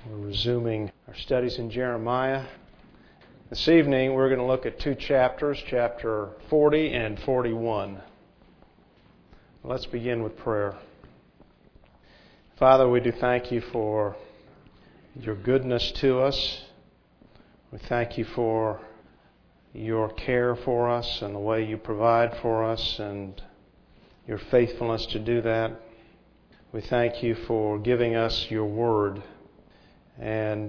We're resuming our studies in Jeremiah. This evening we're going to look at two chapters, chapter 40 and 41. Let's begin with prayer. Father, we do thank you for your goodness to us. We thank you for your care for us and the way you provide for us and your faithfulness to do that. We thank you for giving us your word, and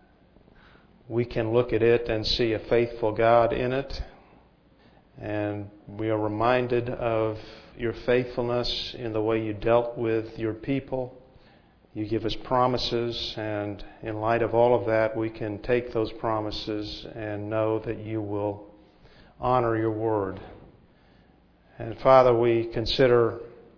we can look at it and see a faithful God in it, and we are reminded of your faithfulness in the way you dealt with your people. You give us promises, and in light of all of that, we can take those promises and know that you will honor your word. And Father, we consider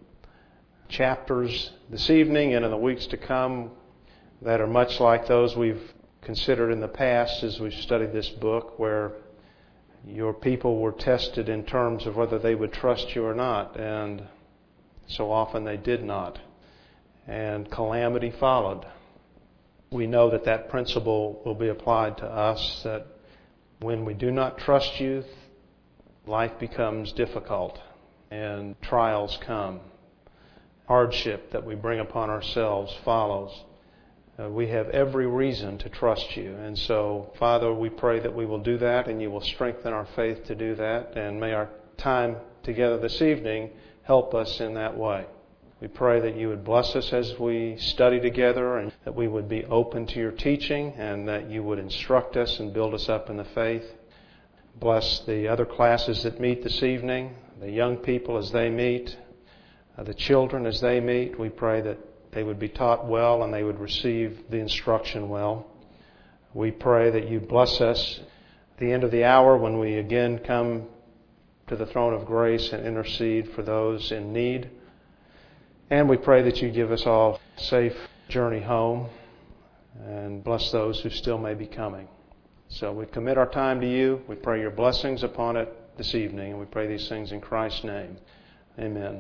chapters this evening and in the weeks to come that are much like those we've considered in the past as we've studied this book, where your people were tested in terms of whether they would trust you or not, and so often they did not, and calamity followed. We know that that principle will be applied to us, that when we do not trust you, life becomes difficult and trials come. Hardship that we bring upon ourselves follows. We have every reason to trust you. And so, Father, we pray that we will do that and you will strengthen our faith to do that. And may our time together this evening help us in that way. We pray that you would bless us as we study together, and that we would be open to your teaching, and that you would instruct us and build us up in the faith. Bless the other classes that meet this evening, the young people as they meet, the children as they meet. We pray that they would be taught well and they would receive the instruction well. We pray that you bless us at the end of the hour when we again come to the throne of grace and intercede for those in need. And we pray that you give us all a safe journey home, and bless those who still may be coming. So we commit our time to you. We pray your blessings upon it this evening, and we pray these things in Christ's name. Amen.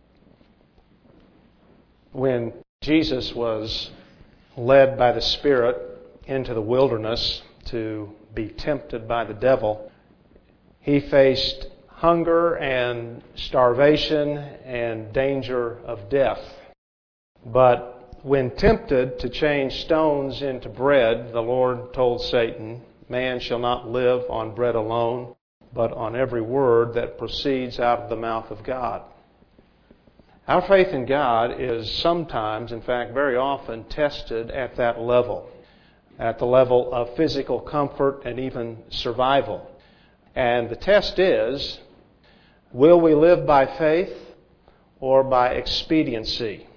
When Jesus was led by the Spirit into the wilderness to be tempted by the devil, he faced hunger and starvation and danger of death. But when tempted to change stones into bread, the Lord told Satan, "Man shall not live on bread alone, but on every word that proceeds out of the mouth of God." Our faith in God is sometimes, in fact very often, tested at that level, at the level of physical comfort and even survival. And the test is, will we live by faith or by expediency?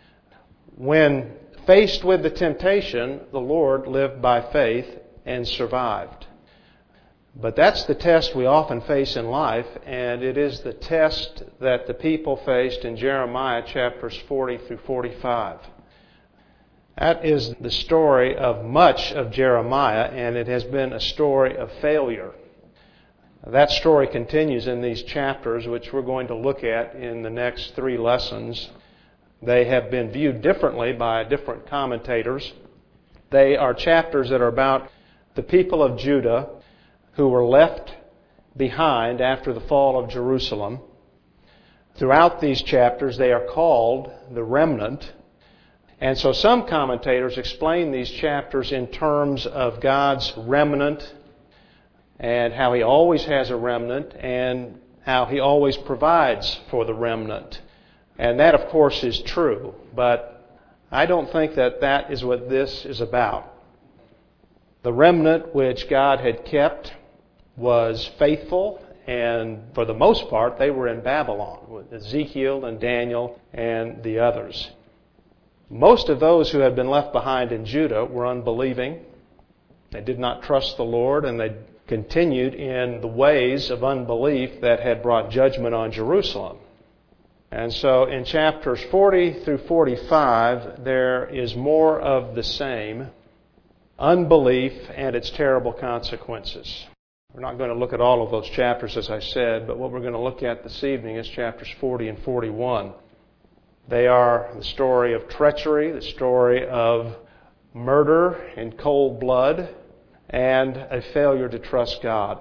When faced with the temptation, the Lord lived by faith and survived. But that's the test we often face in life, and it is the test that the people faced in Jeremiah chapters 40 through 45. That is the story of much of Jeremiah, and it has been a story of failure. That story continues in these chapters, which we're going to look at in the next 3 lessons. They have been viewed differently by different commentators. They are chapters that are about the people of Judah who were left behind after the fall of Jerusalem. Throughout these chapters, they are called the remnant. And so some commentators explain these chapters in terms of God's remnant and how He always has a remnant and how He always provides for the remnant. And that, of course, is true. But I don't think that that is what this is about. The remnant which God had kept was faithful, and for the most part they were in Babylon with Ezekiel and Daniel and the others. Most of those who had been left behind in Judah were unbelieving. They did not trust the Lord, and they continued in the ways of unbelief that had brought judgment on Jerusalem. And so in chapters 40 through 45 there is more of the same: unbelief and its terrible consequences. We're not going to look at all of those chapters, as I said, but what we're going to look at this evening is chapters 40 and 41. They are the story of treachery, the story of murder in cold blood, and a failure to trust God.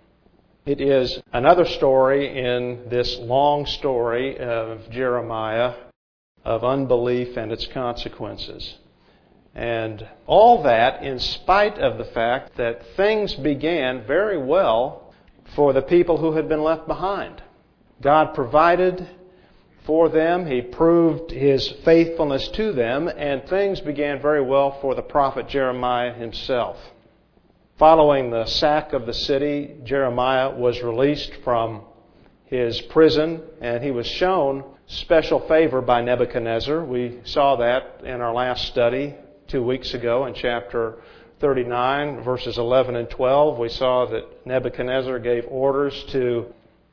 It is another story in this long story of Jeremiah of unbelief and its consequences. And all that in spite of the fact that things began very well for the people who had been left behind. God provided for them. He proved His faithfulness to them, and things began very well for the prophet Jeremiah himself. Following the sack of the city, Jeremiah was released from his prison, and he was shown special favor by Nebuchadnezzar. We saw that in our last study 2 weeks ago in chapter 39, verses 11 and 12. We saw that Nebuchadnezzar gave orders to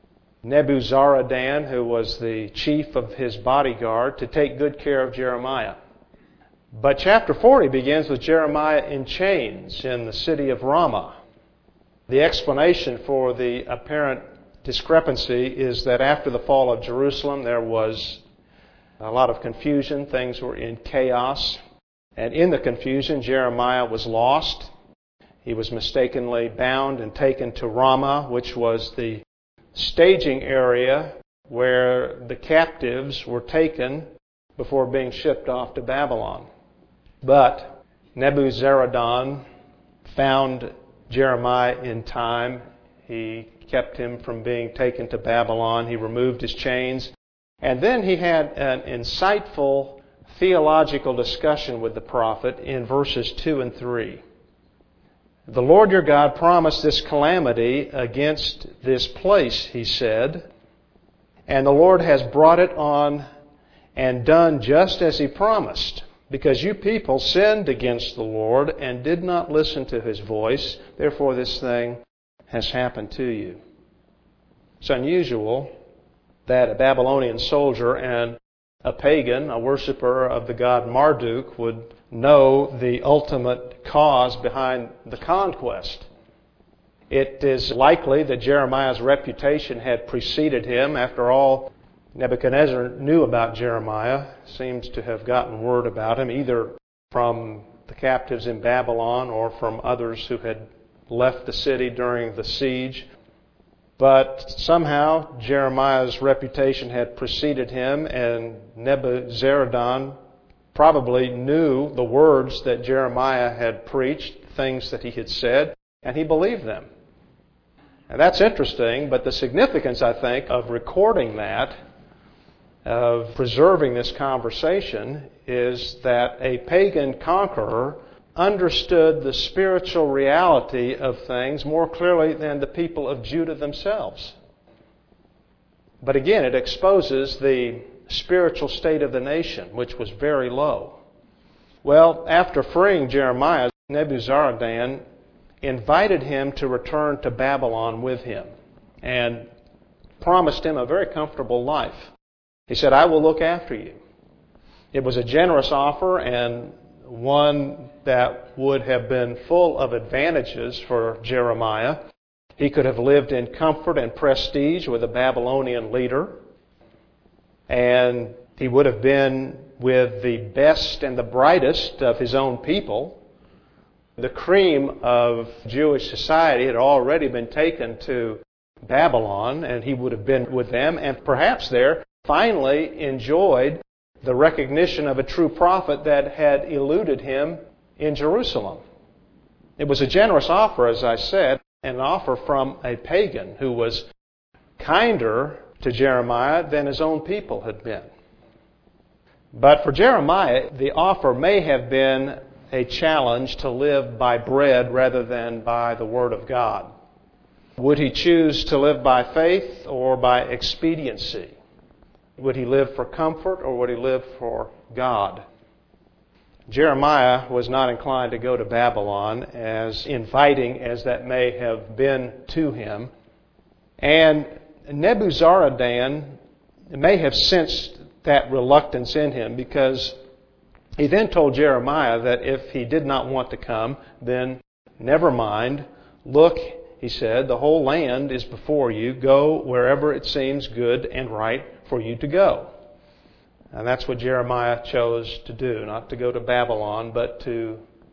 Nebuzaradan, who was the chief of his bodyguard, to take good care of Jeremiah. But chapter 40 begins with Jeremiah in chains in the city of Ramah. The explanation for the apparent discrepancy is that after the fall of Jerusalem, there was a lot of confusion. Things were in chaos. And in the confusion, Jeremiah was lost. He was mistakenly bound and taken to Ramah, which was the staging area where the captives were taken before being shipped off to Babylon. But Nebuzaradan found Jeremiah in time. He kept him from being taken to Babylon. He removed his chains. And then he had an insightful theological discussion with the prophet in verses 2 and 3. The Lord your God promised this calamity against this place, he said, and the Lord has brought it on and done just as He promised, because you people sinned against the Lord and did not listen to His voice. Therefore this thing has happened to you. It's unusual that a Babylonian soldier and a pagan, a worshiper of the god Marduk, would know the ultimate cause behind the conquest. It is likely that Jeremiah's reputation had preceded him. After all, Nebuchadnezzar knew about Jeremiah, seems to have gotten word about him, either from the captives in Babylon or from others who had left the city during the siege. But somehow Jeremiah's reputation had preceded him, and Nebuzaradan probably knew the words that Jeremiah had preached, things that he had said, and he believed them. And that's interesting, but the significance, I think, of recording that, of preserving this conversation, is that a pagan conqueror understood the spiritual reality of things more clearly than the people of Judah themselves. But again, it exposes the spiritual state of the nation, which was very low. Well, after freeing Jeremiah, Nebuzaradan invited him to return to Babylon with him and promised him a very comfortable life. He said, I will look after you. It was a generous offer and one that would have been full of advantages for Jeremiah. He could have lived in comfort and prestige with a Babylonian leader, and he would have been with the best and the brightest of his own people. The cream of Jewish society had already been taken to Babylon, and he would have been with them, and perhaps there finally enjoyed the recognition of a true prophet that had eluded him in Jerusalem. It was a generous offer, as I said, an offer from a pagan who was kinder to Jeremiah than his own people had been. But for Jeremiah, the offer may have been a challenge to live by bread rather than by the Word of God. Would he choose to live by faith or by expediency? Would he live for comfort or would he live for God? Jeremiah was not inclined to go to Babylon, as inviting as that may have been to him. And Nebuzaradan may have sensed that reluctance in him, because he then told Jeremiah that if he did not want to come, then never mind. Look, he said, the whole land is before you. Go wherever it seems good and right for you to go. And that's what Jeremiah chose to do, not to go to Babylon, but to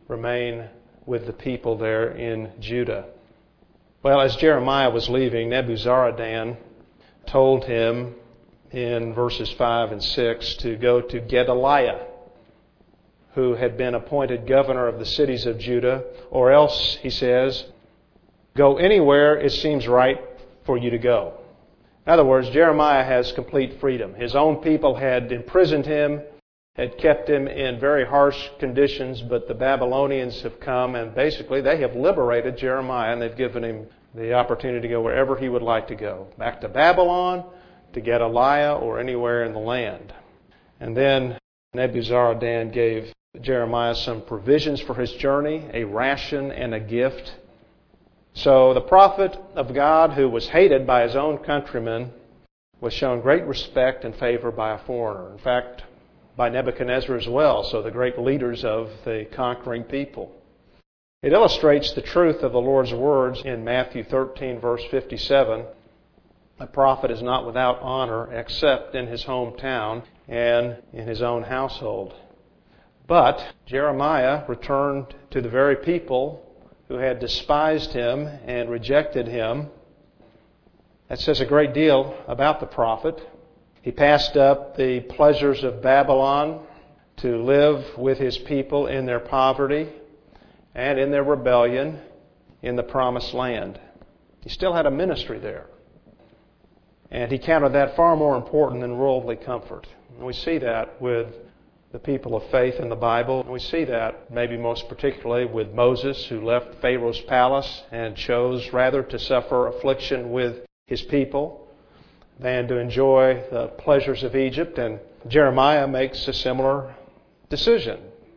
remain with the people there in Judah. Well, as Jeremiah was leaving, Nebuzaradan told him in verses 5 and 6 to go to Gedaliah, who had been appointed governor of the cities of Judah, or else, he says, go anywhere it seems right for you to go. In other words, Jeremiah has complete freedom. His own people had imprisoned him, had kept him in very harsh conditions, but the Babylonians have come and basically they have liberated Jeremiah and they've given him the opportunity to go wherever he would like to go. Back to Babylon, to Gedaliah, or anywhere in the land. And then Nebuzaradan gave Jeremiah some provisions for his journey, a ration and a gift. So the prophet of God, who was hated by his own countrymen, was shown great respect and favor by a foreigner. In fact, by Nebuchadnezzar as well, so the great leaders of the conquering people. It illustrates the truth of the Lord's words in Matthew 13, verse 57. A prophet is not without honor except in his hometown and in his own household. But Jeremiah returned to the very people who had despised him and rejected him. That says a great deal about the prophet. He passed up the pleasures of Babylon to live with his people in their poverty and in their rebellion in the promised land. He still had a ministry there. And he counted that far more important than worldly comfort. And we see that with the people of faith in the Bible. And we see that maybe most particularly with Moses, who left Pharaoh's palace and chose rather to suffer affliction with his people than to enjoy the pleasures of Egypt. And Jeremiah makes a similar decision.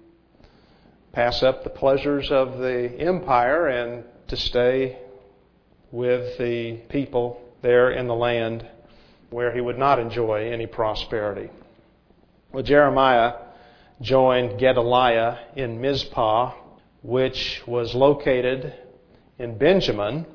Pass up the pleasures of the empire and to stay with the people there in the land where he would not enjoy any prosperity. Well, Jeremiah joined Gedaliah in Mizpah, which was located in Benjamin.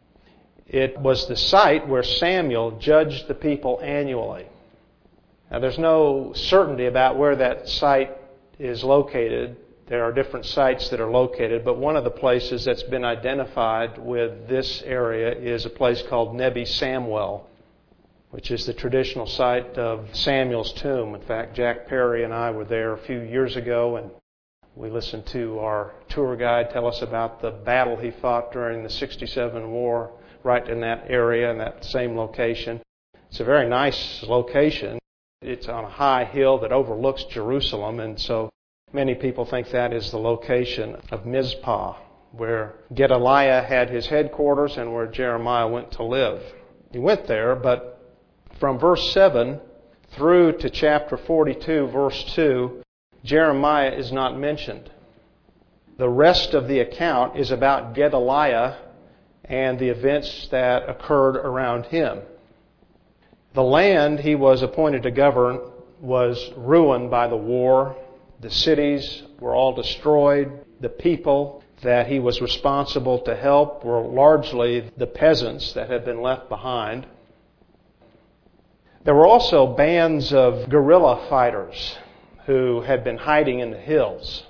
It was the site where Samuel judged the people annually. Now, there's no certainty about where that site is located. There are different sites that are located, but one of the places that's been identified with this area is a place called Nebi Samuel, which is the traditional site of Samuel's tomb. In fact, Jack Perry and I were there a few years ago, and we listened to our tour guide tell us about the battle he fought during the 67 war right in that area, in that same location. It's a very nice location. It's on a high hill that overlooks Jerusalem, and so many people think that is the location of Mizpah, where Gedaliah had his headquarters and where Jeremiah went to live. He went there, but from verse 7 through to chapter 42, verse 2, Jeremiah is not mentioned. The rest of the account is about Gedaliah and the events that occurred around him. The land he was appointed to govern was ruined by the war. The cities were all destroyed. The people that he was responsible to help were largely the peasants that had been left behind. There were also bands of guerrilla fighters who had been hiding in the hills.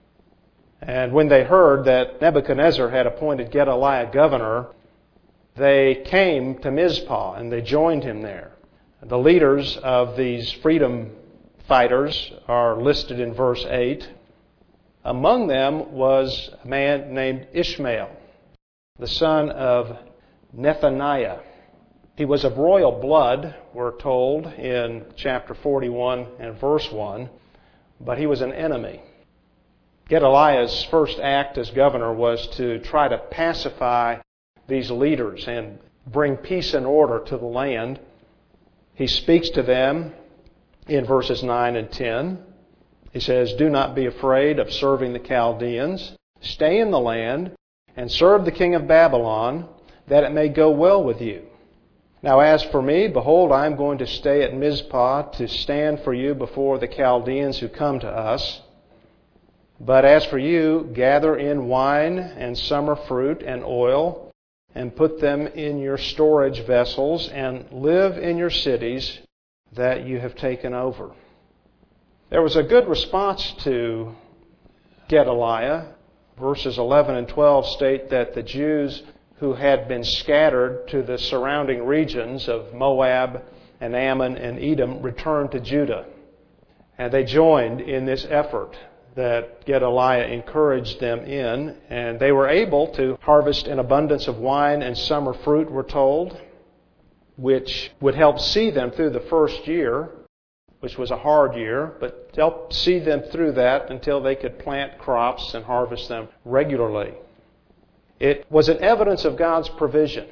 And when they heard that Nebuchadnezzar had appointed Gedaliah governor, they came to Mizpah and they joined him there. The leaders of these freedom fighters are listed in verse 8. Among them was a man named Ishmael, the son of Nethaniah. He was of royal blood, we're told in chapter 41 and verse 1, but he was an enemy. Gedaliah's first act as governor was to try to pacify these leaders and bring peace and order to the land. He speaks to them in verses 9 and 10. He says, "Do not be afraid of serving the Chaldeans. Stay in the land and serve the king of Babylon, that it may go well with you. Now as for me, behold, I am going to stay at Mizpah to stand for you before the Chaldeans who come to us. But as for you, gather in wine and summer fruit and oil, and put them in your storage vessels, and live in your cities that you have taken over." There was a good response to Gedaliah. Verses 11 and 12 state that the Jews who had been scattered to the surrounding regions of Moab and Ammon and Edom returned to Judah. And they joined in this effort that Gedaliah encouraged them in, and they were able to harvest an abundance of wine and summer fruit, we're told, which would help see them through the first year, which was a hard year, but help see them through that until they could plant crops and harvest them regularly. It was an evidence of God's provision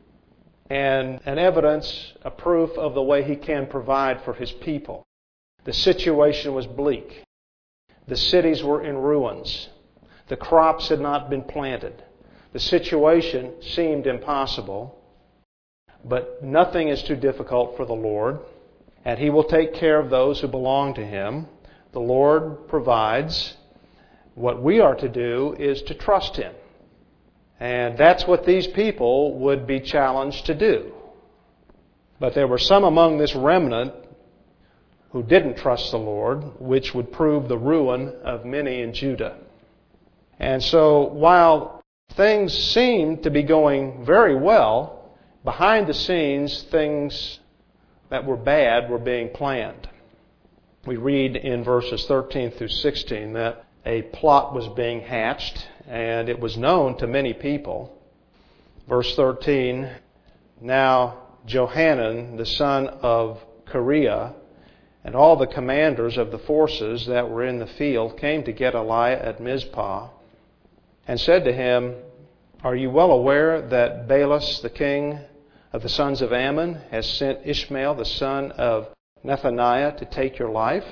and an evidence, a proof of the way He can provide for His people. The situation was bleak. The cities were in ruins. The crops had not been planted. The situation seemed impossible, but nothing is too difficult for the Lord, and He will take care of those who belong to Him. The Lord provides. What we are to do is to trust Him. And that's what these people would be challenged to do. But there were some among this remnant who didn't trust the Lord, which would prove the ruin of many in Judah. And so while things seemed to be going very well, behind the scenes things that were bad were being planned. We read in verses 13 through 16 that a plot was being hatched, and it was known to many people. Verse 13, now Johanan, the son of Kareah, and all the commanders of the forces that were in the field came to Gedaliah at Mizpah and said to him, are you well aware that Baalis, the king of the sons of Ammon, has sent Ishmael, the son of Nethaniah, to take your life?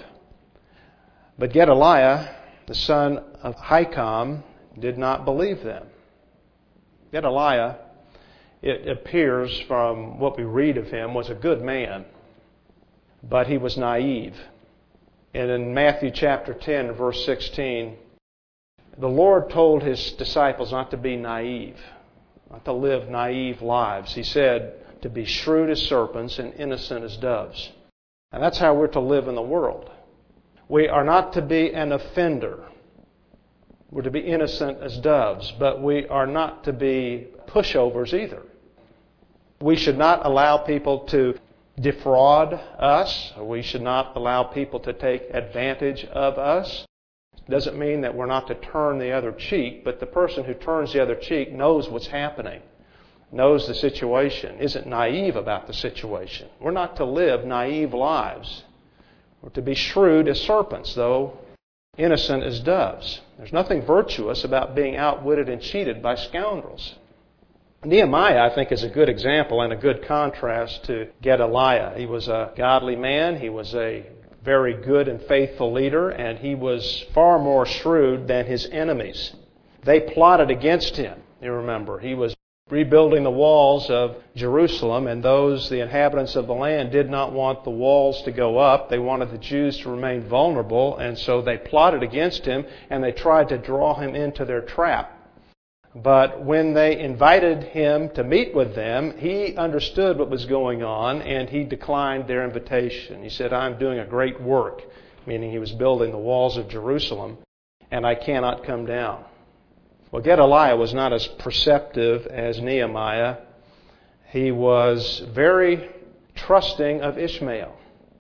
But Gedaliah, the son of Ahikam, did not believe them. Gedaliah, it appears from what we read of him, was a good man, but he was naive. And in Matthew chapter 10, verse 16, the Lord told His disciples not to be naive, not to live naive lives. He said to be shrewd as serpents and innocent as doves. And that's how we're to live in the world. We are not to be an offender. We're to be innocent as doves, but we are not to be pushovers either. We should not allow people to defraud us. We should not allow people to take advantage of us. It doesn't mean that we're not to turn the other cheek, but the person who turns the other cheek knows what's happening, knows the situation, isn't naive about the situation. We're not to live naive lives. We're to be shrewd as serpents, though innocent as doves. There's nothing virtuous about being outwitted and cheated by scoundrels. Nehemiah, I think, is a good example and a good contrast to Gedaliah. He was a godly man. He was a very good and faithful leader, and he was far more shrewd than his enemies. They plotted against him, you remember. He was rebuilding the walls of Jerusalem, and the inhabitants of the land, did not want the walls to go up. They wanted the Jews to remain vulnerable, and so they plotted against him, and they tried to draw him into their trap. But when they invited him to meet with them, he understood what was going on, and he declined their invitation. He said, I'm doing a great work, meaning he was building the walls of Jerusalem, and I cannot come down. Well, Gedaliah was not as perceptive as Nehemiah. He was very trusting of Ishmael.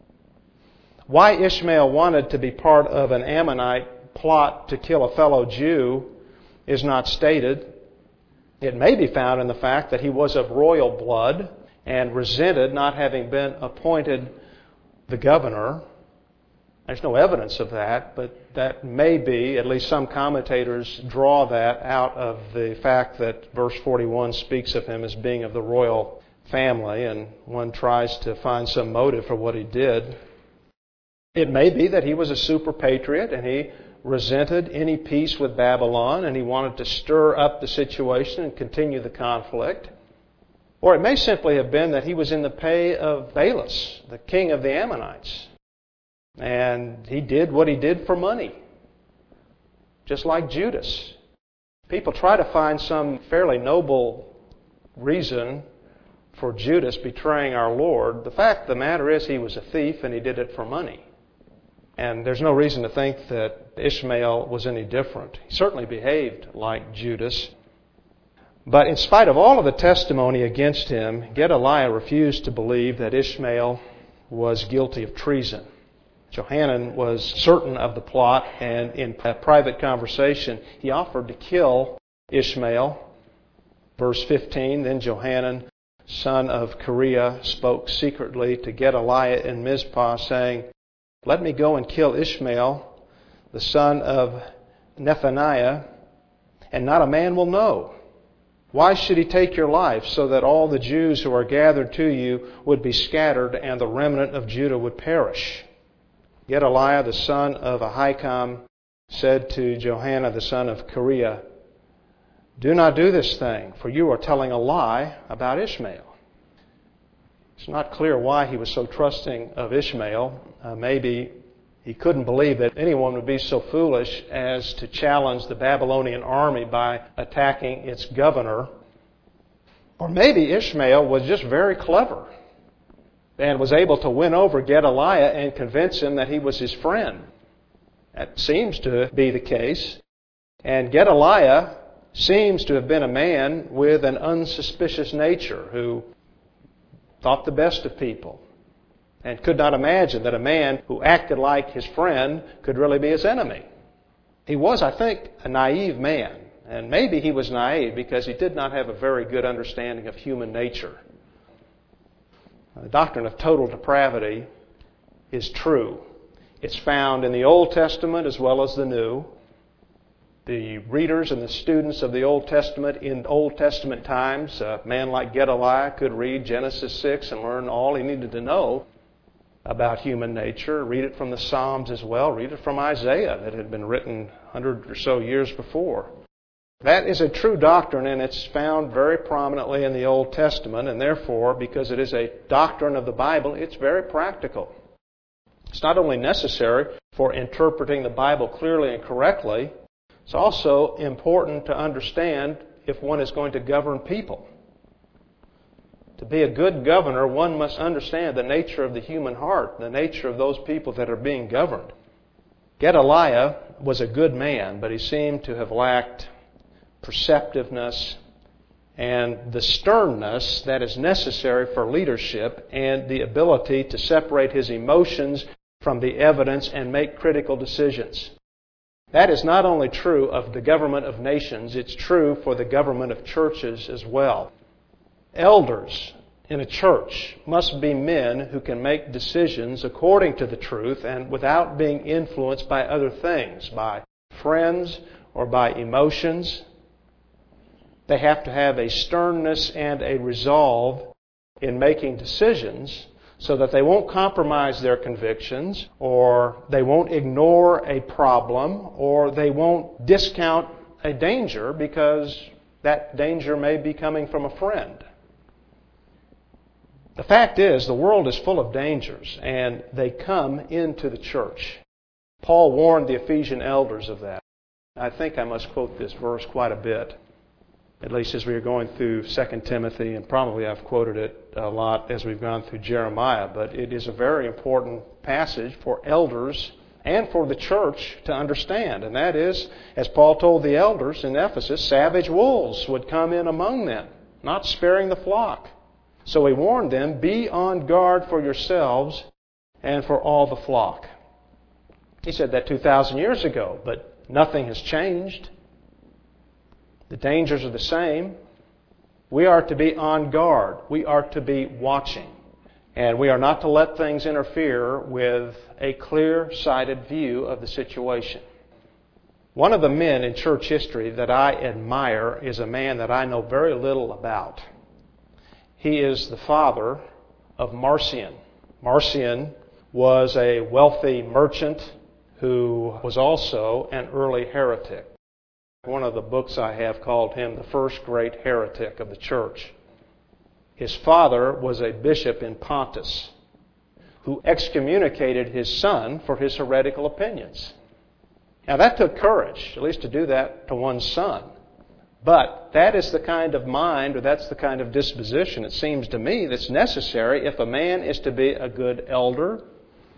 Why Ishmael wanted to be part of an Ammonite plot to kill a fellow Jew is not stated. It may be found in the fact that he was of royal blood and resented not having been appointed the governor. There's no evidence of that, but that may be, at least some commentators draw that out of the fact that verse 41 speaks of him as being of the royal family, and one tries to find some motive for what he did. It may be that he was a super patriot and he resented any peace with Babylon, and he wanted to stir up the situation and continue the conflict. Or it may simply have been that he was in the pay of Baalis, the king of the Ammonites. And he did what he did for money, just like Judas. People try to find some fairly noble reason for Judas betraying our Lord. The fact of the matter is he was a thief and he did it for money. And there's no reason to think that Ishmael was any different. He certainly behaved like Judas. But in spite of all of the testimony against him, Gedaliah refused to believe that Ishmael was guilty of treason. Johanan was certain of the plot, and in a private conversation, he offered to kill Ishmael. Verse 15, then Johanan, son of Kareah, spoke secretly to Gedaliah in Mizpah, saying, let me go and kill Ishmael, the son of Nethaniah, and not a man will know. Why should he take your life, so that all the Jews who are gathered to you would be scattered, and the remnant of Judah would perish? Gedaliah, the son of Ahikam, said to Johanan, the son of Kareah, do not do this thing, for you are telling a lie about Ishmael. It's not clear why he was so trusting of Ishmael. Maybe he couldn't believe that anyone would be so foolish as to challenge the Babylonian army by attacking its governor. Or maybe Ishmael was just very clever and was able to win over Gedaliah and convince him that he was his friend. That seems to be the case. And Gedaliah seems to have been a man with an unsuspicious nature who thought the best of people and could not imagine that a man who acted like his friend could really be his enemy. He was, I think, a naive man. And maybe he was naive because he did not have a very good understanding of human nature. The doctrine of total depravity is true. It's found in the Old Testament as well as the New. The readers and the students of the Old Testament in Old Testament times, a man like Gedaliah could read Genesis 6 and learn all he needed to know about human nature. Read it from the Psalms as well. Read it from Isaiah that had been written 100 or so years before. That is a true doctrine, and it's found very prominently in the Old Testament, and therefore, because it is a doctrine of the Bible, it's very practical. It's not only necessary for interpreting the Bible clearly and correctly, it's also important to understand if one is going to govern people. To be a good governor, one must understand the nature of the human heart, the nature of those people that are being governed. Gedaliah was a good man, but he seemed to have lacked perceptiveness and the sternness that is necessary for leadership and the ability to separate his emotions from the evidence and make critical decisions. That is not only true of the government of nations, it's true for the government of churches as well. Elders in a church must be men who can make decisions according to the truth and without being influenced by other things, by friends or by emotions. They have to have a sternness and a resolve in making decisions so that they won't compromise their convictions, or they won't ignore a problem, or they won't discount a danger because that danger may be coming from a friend. The fact is, the world is full of dangers, and they come into the church. Paul warned the Ephesian elders of that. I think I must quote this verse quite a bit, at least as we are going through 2 Timothy, and probably I've quoted it a lot as we've gone through Jeremiah, but it is a very important passage for elders and for the church to understand. And that is, as Paul told the elders in Ephesus, savage wolves would come in among them, not sparing the flock. So he warned them, be on guard for yourselves and for all the flock. He said that 2,000 years ago, but nothing has changed. The dangers are the same. We are to be on guard. We are to be watching. And we are not to let things interfere with a clear-sighted view of the situation. One of the men in church history that I admire is a man that I know very little about. He is the father of Marcion. Marcion was a wealthy merchant who was also an early heretic. One of the books I have called him the first great heretic of the church. His father was a bishop in Pontus who excommunicated his son for his heretical opinions. Now that took courage, at least to do that to one's son. But that is the kind of mind, or that's the kind of disposition, it seems to me, that's necessary if a man is to be a good elder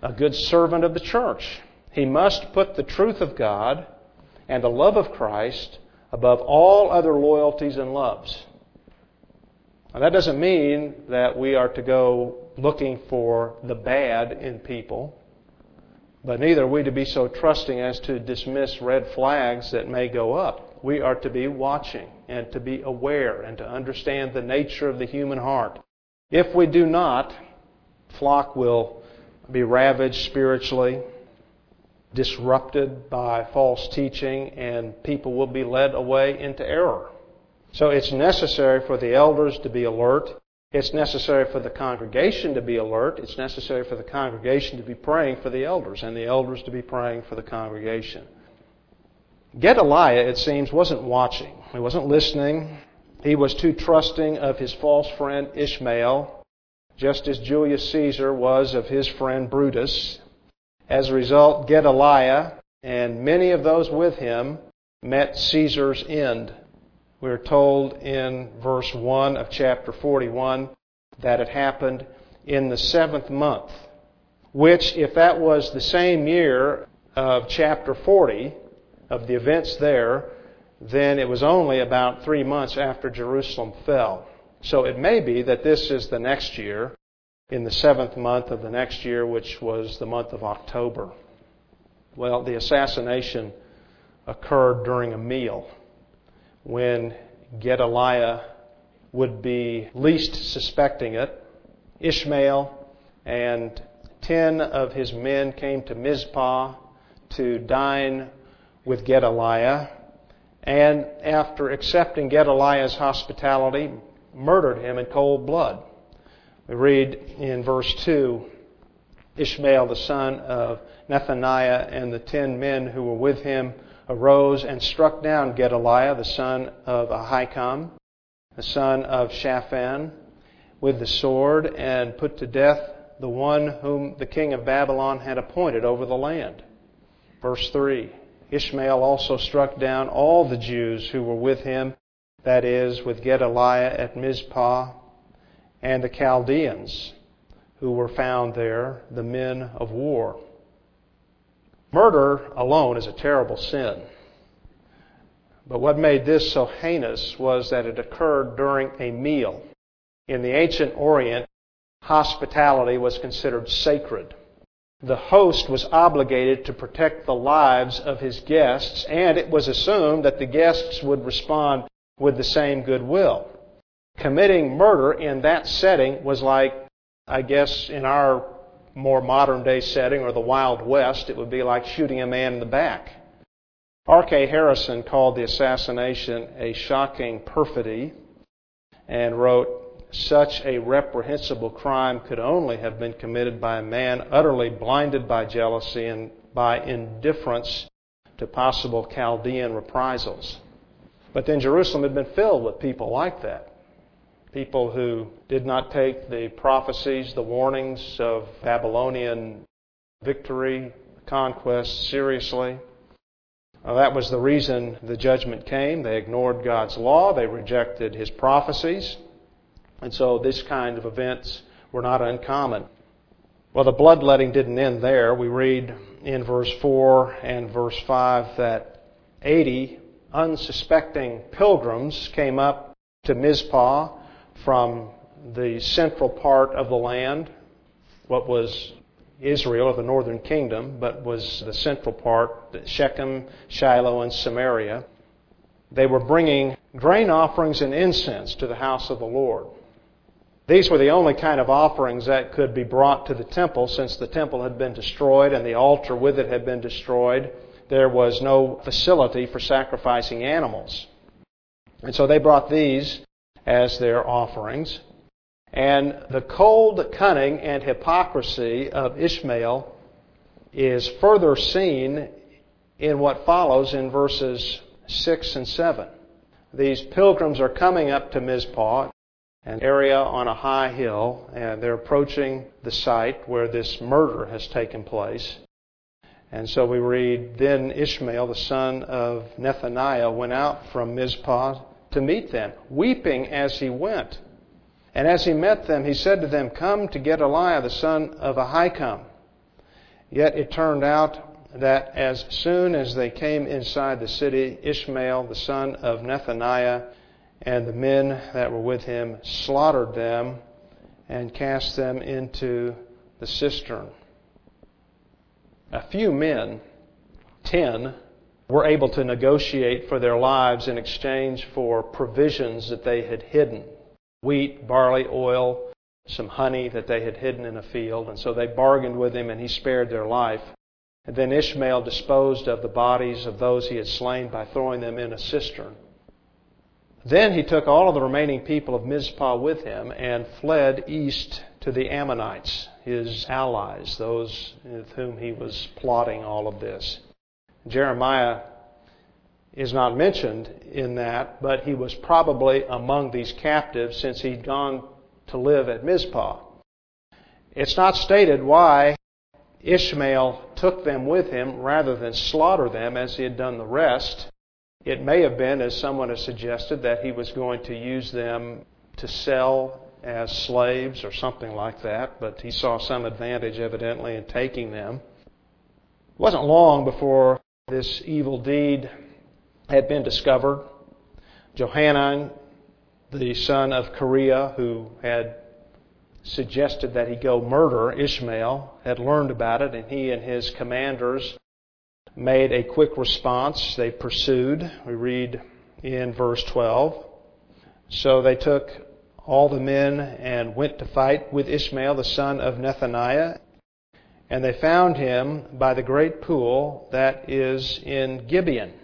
a good servant of the church. He must put the truth of God and the love of Christ above all other loyalties and loves. Now, that doesn't mean that we are to go looking for the bad in people, but neither are we to be so trusting as to dismiss red flags that may go up. We are to be watching and to be aware and to understand the nature of the human heart. If we do not, flock will be ravaged spiritually, disrupted by false teaching, and people will be led away into error. So it's necessary for the elders to be alert. It's necessary for the congregation to be alert. It's necessary for the congregation to be praying for the elders, and the elders to be praying for the congregation. Gedaliah, it seems, wasn't watching. He wasn't listening. He was too trusting of his false friend Ishmael, just as Julius Caesar was of his friend Brutus. As a result, Gedaliah and many of those with him met Caesar's end. We are told in verse 1 of chapter 41 that it happened in the 7th month, which, if that was the same year of chapter 40, of the events there, then it was only about 3 months after Jerusalem fell. So it may be that this is the next year, in the 7th month of the next year, which was the month of October. Well, the assassination occurred during a meal, when Gedaliah would be least suspecting it. Ishmael and 10 of his men came to Mizpah to dine with Gedaliah, and after accepting Gedaliah's hospitality, murdered him in cold blood. We read in verse 2, Ishmael, the son of Nethaniah, and the 10 men who were with him arose and struck down Gedaliah, the son of Ahikam, the son of Shaphan, with the sword, and put to death the one whom the king of Babylon had appointed over the land. Verse 3, Ishmael also struck down all the Jews who were with him, that is, with Gedaliah at Mizpah, and the Chaldeans who were found there, the men of war. Murder alone is a terrible sin. But what made this so heinous was that it occurred during a meal. In the ancient Orient, hospitality was considered sacred. The host was obligated to protect the lives of his guests, and it was assumed that the guests would respond with the same goodwill. Committing murder in that setting was like, I guess, in our more modern day setting, or the Wild West, it would be like shooting a man in the back. R.K. Harrison called the assassination a shocking perfidy and wrote, "Such a reprehensible crime could only have been committed by a man utterly blinded by jealousy and by indifference to possible Chaldean reprisals." But then Jerusalem had been filled with people like that. People who did not take the prophecies, the warnings of Babylonian victory, conquest seriously. That was the reason the judgment came. They ignored God's law. They rejected His prophecies. And so this kind of events were not uncommon. Well, the bloodletting didn't end there. We read in verse 4 and verse 5 that 80 unsuspecting pilgrims came up to Mizpah from the central part of the land, what was Israel, or the northern kingdom, but was the central part, Shechem, Shiloh, and Samaria. They were bringing grain offerings and incense to the house of the Lord. These were the only kind of offerings that could be brought to the temple, since the temple had been destroyed and the altar with it had been destroyed. There was no facility for sacrificing animals. And so they brought these as their offerings. And the cold cunning and hypocrisy of Ishmael is further seen in what follows in verses 6 and 7. These pilgrims are coming up to Mizpah, an area on a high hill, and they're approaching the site where this murder has taken place. And so we read, "Then Ishmael, the son of Nethaniah, went out from Mizpah to meet them, weeping as he went. And as he met them, he said to them, 'Come to Gedaliah, the son of Ahikam.' Yet it turned out that as soon as they came inside the city, Ishmael, the son of Nethaniah, and the men that were with him slaughtered them and cast them into the cistern. A few men, 10, were able to negotiate for their lives in exchange for provisions that they had hidden. Wheat, barley, oil, some honey that they had hidden in a field. And so they bargained with him and he spared their life. And then Ishmael disposed of the bodies of those he had slain by throwing them in a cistern. Then he took all of the remaining people of Mizpah with him and fled east to the Ammonites, his allies, those with whom he was plotting all of this. Jeremiah is not mentioned in that, but he was probably among these captives since he'd gone to live at Mizpah. It's not stated why Ishmael took them with him rather than slaughter them as he had done the rest. It may have been, as someone has suggested, that he was going to use them to sell as slaves or something like that, but he saw some advantage evidently in taking them. It wasn't long before this evil deed had been discovered. Johanan, the son of Kareah, who had suggested that he go murder Ishmael, had learned about it, and he and his commanders made a quick response. They pursued. We read in verse 12. So they took all the men and went to fight with Ishmael, the son of Nethaniah. And they found him by the great pool that is in Gibeon.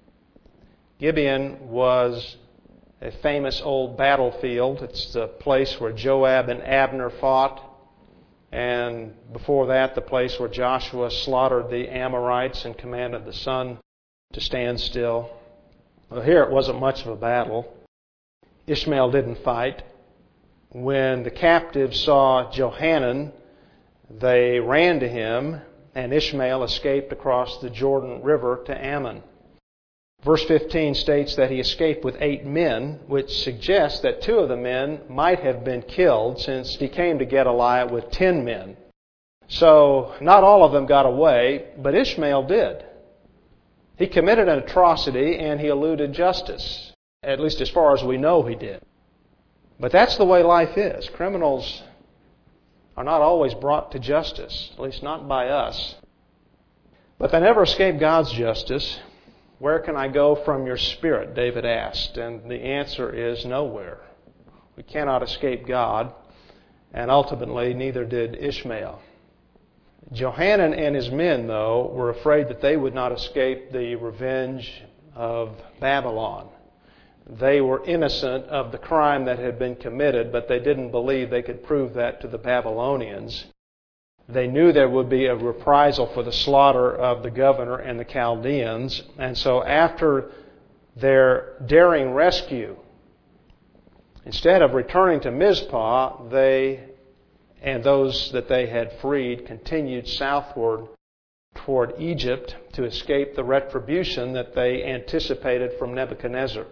Gibeon was a famous old battlefield. It's the place where Joab and Abner fought. And before that, the place where Joshua slaughtered the Amorites and commanded the sun to stand still. Well, here it wasn't much of a battle. Ishmael didn't fight. When the captives saw Johanan, they ran to him, and Ishmael escaped across the Jordan River to Ammon. Verse 15 states that he escaped with 8 men, which suggests that 2 of the men might have been killed since he came to Gedaliah with 10 men. So not all of them got away, but Ishmael did. He committed an atrocity and he eluded justice, at least as far as we know he did. But that's the way life is. Criminals are not always brought to justice, at least not by us. But they never escape God's justice. Where can I go from your spirit? David asked. And the answer is nowhere. We cannot escape God. And ultimately, neither did Ishmael. Johanan and his men, though, were afraid that they would not escape the revenge of Babylon. They were innocent of the crime that had been committed, but they didn't believe they could prove that to the Babylonians. They knew there would be a reprisal for the slaughter of the governor and the Chaldeans. And so after their daring rescue, instead of returning to Mizpah, they and those that they had freed continued southward toward Egypt to escape the retribution that they anticipated from Nebuchadnezzar.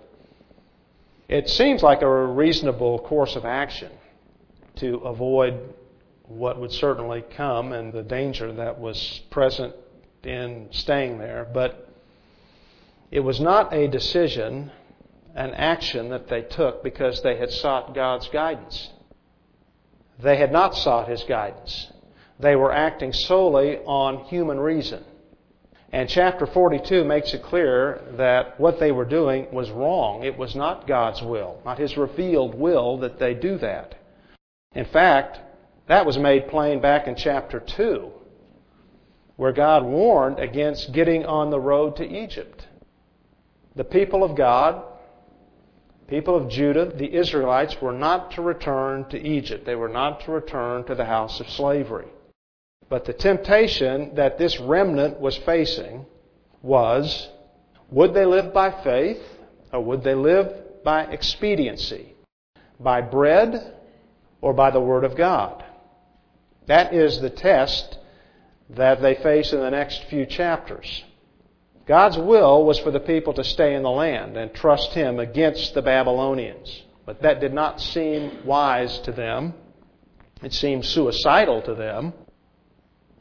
It seems like a reasonable course of action to avoid what would certainly come and the danger that was present in staying there. But it was not a decision, an action that they took because they had sought God's guidance. They had not sought His guidance. They were acting solely on human reason. And chapter 42 makes it clear that what they were doing was wrong. It was not God's will, not His revealed will that they do that. In fact, that was made plain back in chapter 2, where God warned against getting on the road to Egypt. The people of God, people of Judah, the Israelites, were not to return to Egypt. They were not to return to the house of slavery. But the temptation that this remnant was facing was, would they live by faith or would they live by expediency? By bread or by the Word of God? That is the test that they face in the next few chapters. God's will was for the people to stay in the land and trust Him against the Babylonians. But that did not seem wise to them. It seemed suicidal to them.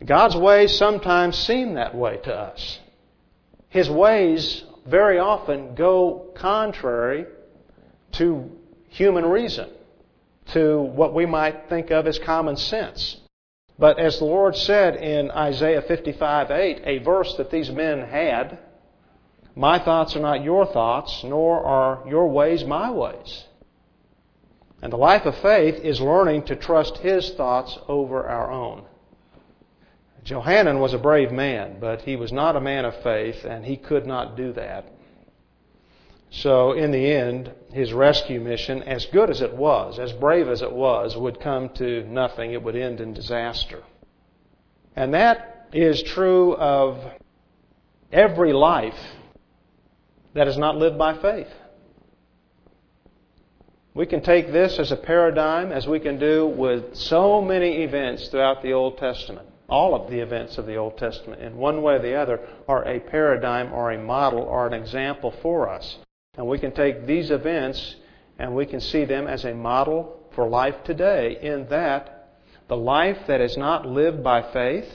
God's ways sometimes seem that way to us. His ways very often go contrary to human reason, to what we might think of as common sense. But as the Lord said in Isaiah 55:8, a verse that these men had, my thoughts are not your thoughts, nor are your ways my ways. And the life of faith is learning to trust His thoughts over our own. Johanan was a brave man, but he was not a man of faith, and he could not do that. So in the end, his rescue mission, as good as it was, as brave as it was, would come to nothing. It would end in disaster. And that is true of every life that is not lived by faith. We can take this as a paradigm, as we can do with so many events throughout the Old Testament. All of the events of the Old Testament, in one way or the other, are a paradigm or a model or an example for us. And we can take these events and we can see them as a model for life today, in that the life that is not lived by faith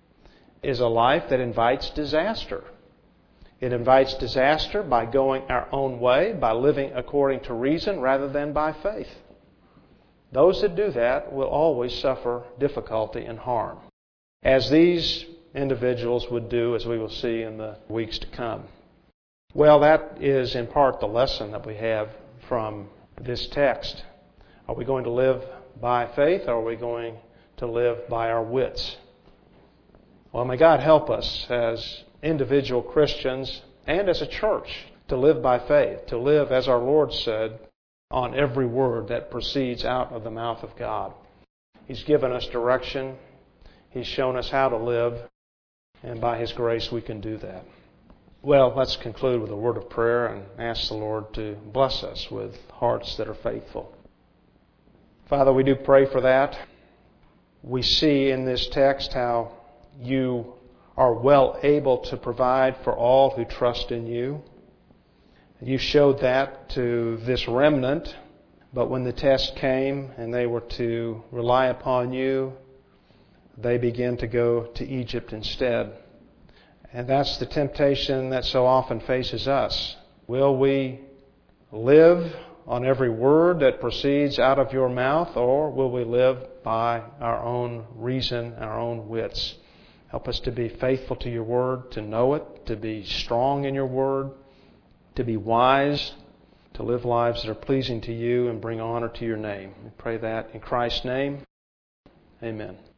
is a life that invites disaster. It invites disaster by going our own way, by living according to reason rather than by faith. Those that do that will always suffer difficulty and harm, as these individuals would do, as we will see in the weeks to come. Well, that is in part the lesson that we have from this text. Are we going to live by faith, or are we going to live by our wits? Well, may God help us as individual Christians and as a church to live by faith, to live, as our Lord said, on every word that proceeds out of the mouth of God. He's given us direction. He's shown us how to live, and by His grace we can do that. Well, let's conclude with a word of prayer and ask the Lord to bless us with hearts that are faithful. Father, we do pray for that. We see in this text how You are well able to provide for all who trust in You. You showed that to this remnant, but when the test came and they were to rely upon You, they began to go to Egypt instead. And that's the temptation that so often faces us. Will we live on every word that proceeds out of Your mouth, or will we live by our own reason, our own wits? Help us to be faithful to Your word, to know it, to be strong in Your word, to be wise, to live lives that are pleasing to You and bring honor to Your name. We pray that in Christ's name. Amen.